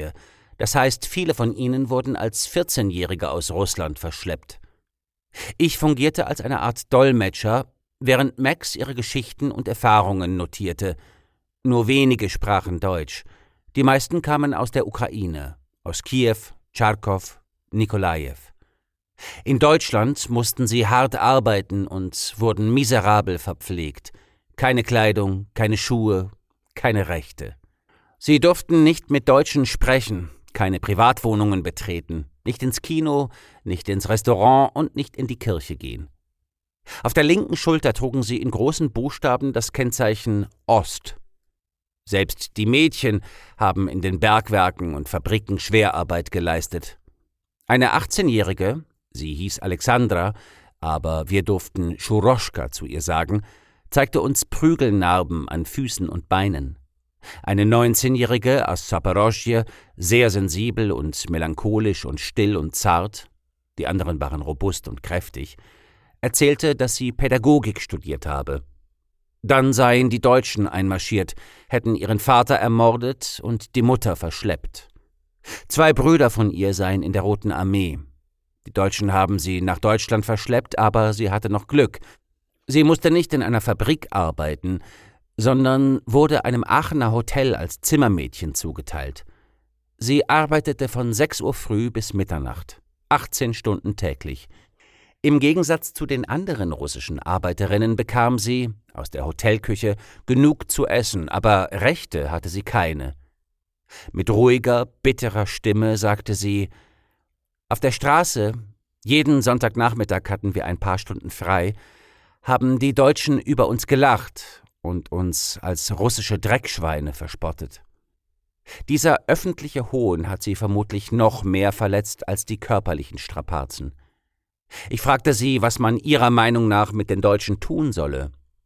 Serie. Das heißt, viele von ihnen wurden als 14-Jährige aus Russland verschleppt. Ich fungierte als eine Art Dolmetscher, während Max ihre Geschichten und Erfahrungen notierte. Nur wenige sprachen Deutsch. Die meisten kamen aus der Ukraine, aus Kiew, Charkow, Nikolajew. In Deutschland mussten sie hart arbeiten und wurden miserabel verpflegt. Keine Kleidung, keine Schuhe, keine Rechte. Sie durften nicht mit Deutschen sprechen, keine Privatwohnungen betreten, nicht ins Kino, nicht ins Restaurant und nicht in die Kirche gehen. Auf der linken Schulter trugen sie in großen Buchstaben das Kennzeichen Ost. Selbst die Mädchen haben in den Bergwerken und Fabriken Schwerarbeit geleistet. Eine 18-Jährige, sie hieß Alexandra, aber wir durften Schuroschka zu ihr sagen, zeigte uns Prügelnarben an Füßen und Beinen. Eine 19-Jährige aus Zaporozhye, sehr sensibel und melancholisch und still und zart, die anderen waren robust und kräftig, erzählte, dass sie Pädagogik studiert habe. Dann seien die Deutschen einmarschiert, hätten ihren Vater ermordet und die Mutter verschleppt. 2 Brüder von ihr seien in der Roten Armee. Die Deutschen haben sie nach Deutschland verschleppt, aber sie hatte noch Glück. Sie musste nicht in einer Fabrik arbeiten, sondern wurde einem Aachener Hotel als Zimmermädchen zugeteilt. Sie arbeitete von 6 Uhr früh bis Mitternacht, 18 Stunden täglich. Im Gegensatz zu den anderen russischen Arbeiterinnen bekam sie, aus der Hotelküche, genug zu essen, aber Rechte hatte sie keine. Mit ruhiger, bitterer Stimme sagte sie: Auf der Straße, jeden Sonntagnachmittag hatten wir ein paar Stunden frei, haben die Deutschen über uns gelacht und uns als russische Dreckschweine verspottet. Dieser öffentliche Hohn hat sie vermutlich noch mehr verletzt als die körperlichen Strapazen. Ich fragte sie, was man ihrer Meinung nach mit den Deutschen tun solle.